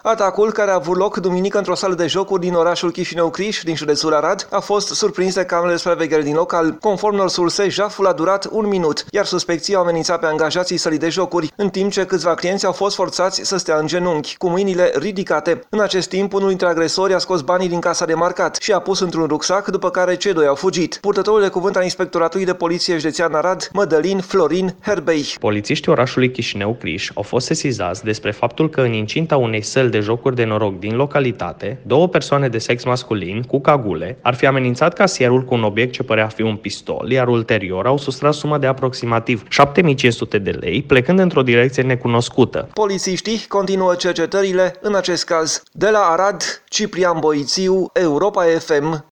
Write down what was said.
Atacul, care a avut loc duminică într-o sală de jocuri din orașul Chișinău-Criș, din județul Arad, a fost surprins de camerele de supraveghere din local. Conform unor surse, jaful a durat 1 minut, iar suspecții au amenințat pe angajații sălii de jocuri, în timp ce câțiva clienți au fost forțați să stea în genunchi, cu mâinile ridicate. În acest timp, unul dintre agresori a scos banii din casa de marcat și a pus într-un rucsac, după care cei doi au fugit. Purtătorul de cuvânt al Inspectoratului de Poliție județean Arad, Mădălin Florin Herbei. Polițiștii orașului Chișinău-Criș au fost sesizați despre faptul că în incinta unei săli de jocuri de noroc din localitate, 2 persoane de sex masculin cu cagule ar fi amenințat casierul cu un obiect ce părea a fi un pistol, iar ulterior au sustras suma de aproximativ 7500 de lei, plecând într-o direcție necunoscută. Polițiștii continuă cercetările în acest caz. De la Arad, Ciprian Boițiu, Europa FM.